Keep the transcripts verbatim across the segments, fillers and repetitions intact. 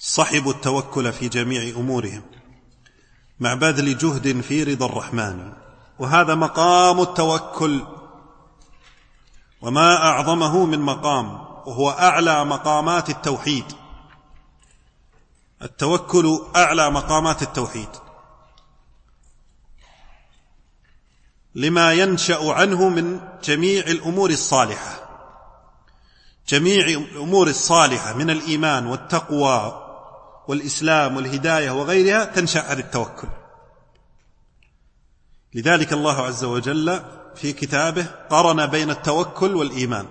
صحبوا التوكل في جميع أمورهم مع بذل جهد في رضا الرحمن. وهذا مقام التوكل، وما أعظمه من مقام، وهو أعلى مقامات التوحيد. التوكل أعلى مقامات التوحيد لما ينشأ عنه من جميع الأمور الصالحة. جميع الأمور الصالحة من الإيمان والتقوى والإسلام والهداية وغيرها تنشأ عن التوكل. لذلك الله عز وجل في كتابه قرن بين التوكل والإيمان،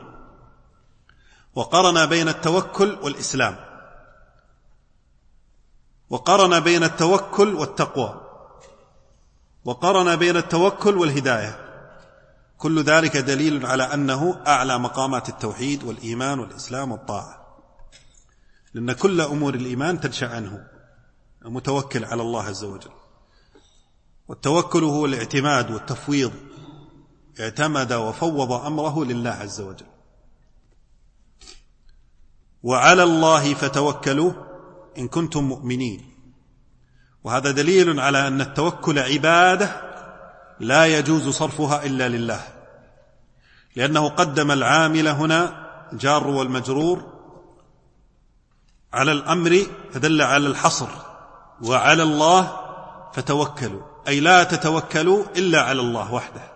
وقرن بين التوكل والإسلام، وقرن بين التوكل والتقوى، وقرن بين التوكل والهداية. كل ذلك دليل على أنه أعلى مقامات التوحيد والإيمان والإسلام والطاعة، لأن كل أمور الإيمان تنشأ عنه، المتوكل على الله عز وجل. والتوكل هو الاعتماد والتفويض، اعتمد وفوض أمره لله عز وجل. وعلى الله فتوكلوا إن كنتم مؤمنين. وهذا دليل على أن التوكل عبادة لا يجوز صرفها إلا لله، لأنه قدم العامل هنا جار والمجرور على الأمر فدل على الحصر. وعلى الله فتوكلوا، أي لا تتوكلوا إلا على الله وحده.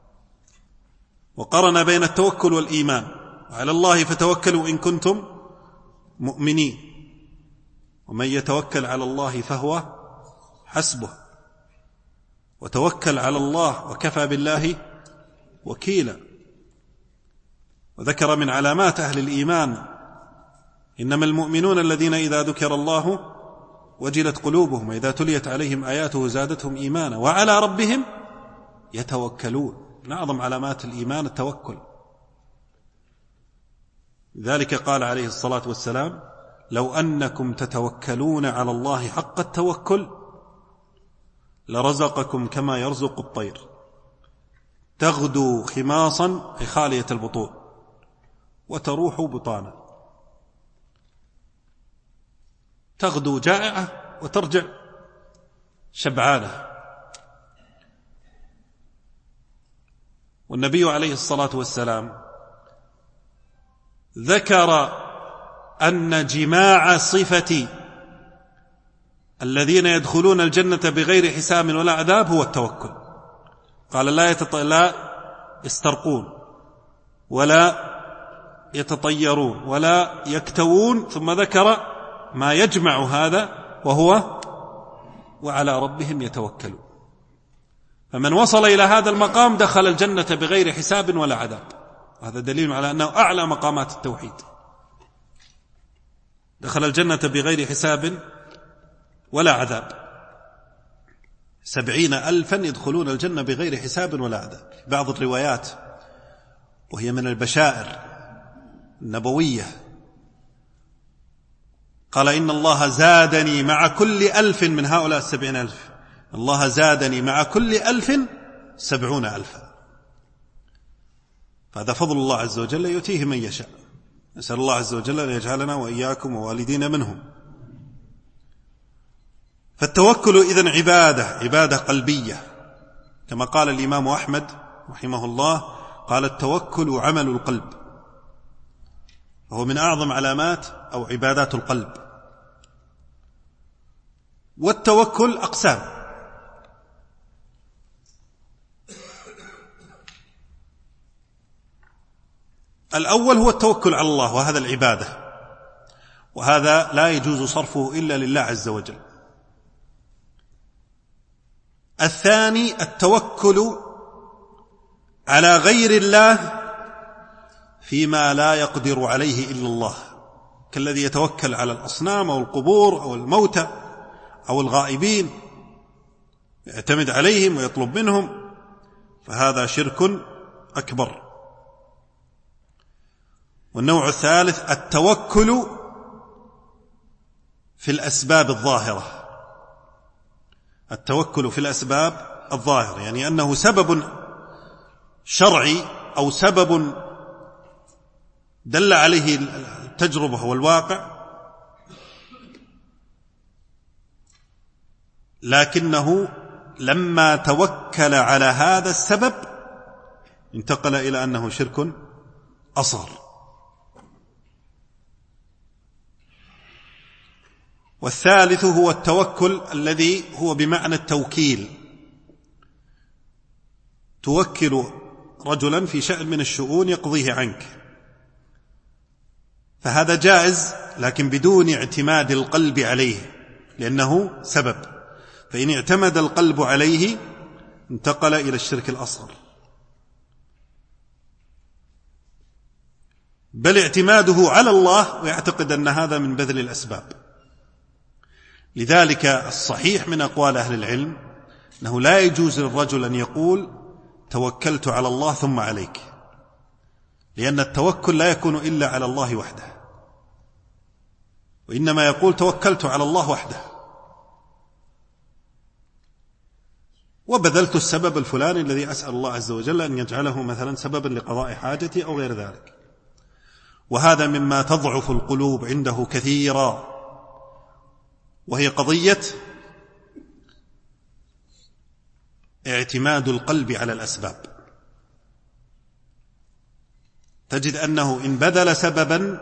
وقرن بين التوكل والإيمان، وعلى الله فتوكلوا إن كنتم مؤمنين. ومن يتوكل على الله فهو حسبه، وتوكل على الله وكفى بالله وكيلا. وذكر من علامات أهل الإيمان: إنما المؤمنون الذين إذا ذكر الله وجلت قلوبهم وإذا تليت عليهم آياته زادتهم إيمانا وعلى ربهم يتوكلون. من أعظم علامات الإيمان التوكل. لذلك قال عليه الصلاة والسلام: لو أنكم تتوكلون على الله حق التوكل لرزقكم كما يرزق الطير تغدو خماصا أي خالية البطون وتروح بطانا. تغدو جائعة وترجع شبعانة. والنبي عليه الصلاة والسلام ذكر أن جماع صفة الذين يدخلون الجنة بغير حساب ولا عذاب هو التوكل. قال: لا, يتط... لا يسترقون ولا يتطيرون ولا يكتوون، ثم ذكر ما يجمع هذا وهو وعلى ربهم يتوكلون. فمن وصل إلى هذا المقام دخل الجنة بغير حساب ولا عذاب. هذا دليل على أنه أعلى مقامات التوحيد. دخل الجنة بغير حساب ولا عذاب. سبعين ألفا يدخلون الجنة بغير حساب ولا عذاب. بعض الروايات وهي من البشائر النبوية قال: إن الله زادني مع كل ألف من هؤلاء السبعين ألف، الله زادني مع كل ألف سبعون ألفا. فهذا فضل الله عز وجل يؤتيه من يشاء. نسأل الله عز وجل أن يجعلنا وإياكم ووالدين منهم. فالتوكل إذن عبادة، عبادة قلبية، كما قال الإمام أحمد رحمه الله: قال: التوكل عمل القلب، وهو من أعظم علامات أو عبادات القلب. والتوكل أقسام: الأول هو التوكل على الله، وهذا العبادة، وهذا لا يجوز صرفه إلا لله عز وجل. الثاني التوكل على غير الله فيما لا يقدر عليه إلا الله، كالذي يتوكل على الأصنام أو القبور أو الموتى أو الغائبين، يعتمد عليهم ويطلب منهم، فهذا شرك أكبر. والنوع الثالث التوكل في الأسباب الظاهرة. التوكل في الأسباب الظاهرة يعني أنه سبب شرعي أو سبب دل عليه التجربة والواقع، لكنه لما توكل على هذا السبب انتقل إلى أنه شرك أصغر. والثالث هو التوكل الذي هو بمعنى التوكيل، توكل رجلا في شأن من الشؤون يقضيه عنك، فهذا جائز لكن بدون اعتماد القلب عليه لأنه سبب، فإن اعتمد القلب عليه انتقل إلى الشرك الأصغر. بل اعتماده على الله ويعتقد أن هذا من بذل الأسباب. لذلك الصحيح من أقوال أهل العلم أنه لا يجوز للرجل أن يقول توكلت على الله ثم عليك، لأن التوكل لا يكون إلا على الله وحده، وإنما يقول توكلت على الله وحده وبذلت السبب الفلاني الذي أسأل الله عز وجل أن يجعله مثلا سببا لقضاء حاجتي أو غير ذلك. وهذا مما تضعف القلوب عنده كثيرا، وهي قضية اعتماد القلب على الأسباب. تجد أنه إن بذل سببا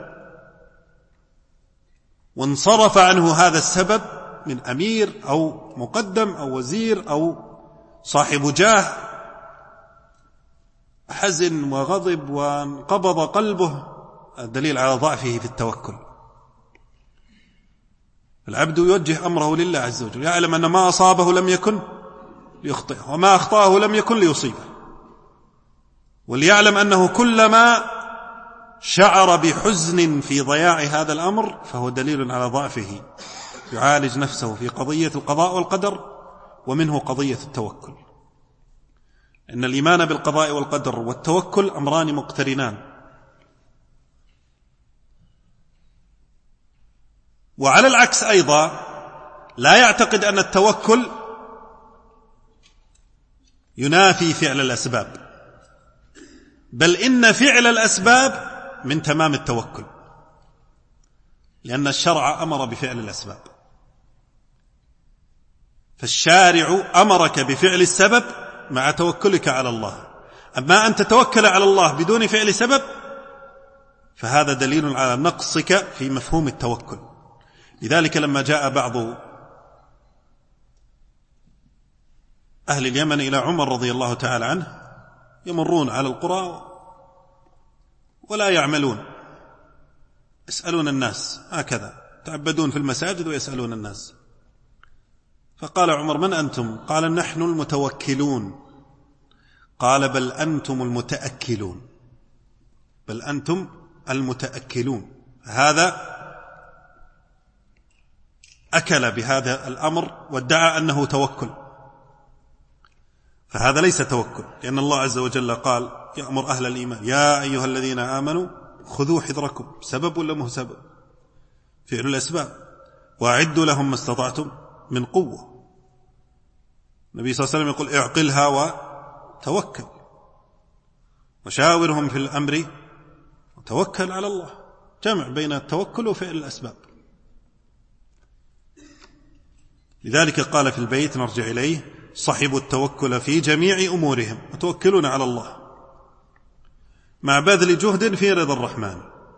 وانصرف عنه هذا السبب من أمير أو مقدم أو وزير أو صاحب جاه، حزن وغضب وانقبض قلبه، الدليل على ضعفه في التوكل. العبد يوجه أمره لله عز وجل، يعلم أن ما أصابه لم يكن ليخطئه وما أخطأه لم يكن ليصيبه، وليعلم أنه كلما شعر بحزن في ضياع هذا الأمر فهو دليل على ضعفه، يعالج نفسه في قضية القضاء والقدر، ومنه قضية التوكل. إن الإيمان بالقضاء والقدر والتوكل أمران مقترنان. وعلى العكس أيضا لا يعتقد أن التوكل ينافي فعل الأسباب، بل إن فعل الأسباب من تمام التوكل، لأن الشرع أمر بفعل الأسباب، فالشارع أمرك بفعل السبب مع توكلك على الله. أما أن تتوكل على الله بدون فعل سبب فهذا دليل على نقصك في مفهوم التوكل. لذلك لما جاء بعض أهل اليمن إلى عمر رضي الله تعالى عنه يمرون على القرى ولا يعملون، يسألون الناس هكذا، تعبدون في المساجد ويسألون الناس. فقال عمر: من أنتم؟ قال: نحن المتوكلون. قال: بل أنتم المتأكلون، بل أنتم المتأكلون. هذا أكل بهذا الأمر وادعى أنه توكل، فهذا ليس توكل، لأن الله عز وجل قال يأمر أهل الإيمان: يا أيها الذين آمنوا خذوا حذركم. سبب ولا مو سبب؟ فعل الأسباب. وأعدوا لهم ما استطعتم من قوة. النبي صلى الله عليه وسلم يقول: اعقلها وتوكل، وشاورهم في الأمر وتوكل على الله. جمع بين التوكل وفعل الأسباب. لذلك قال في البيت نرجع إليه: صحبوا التوكل في جميع أمورهم، وتوكلون على الله مع بذل جهد في رضا الرحمن.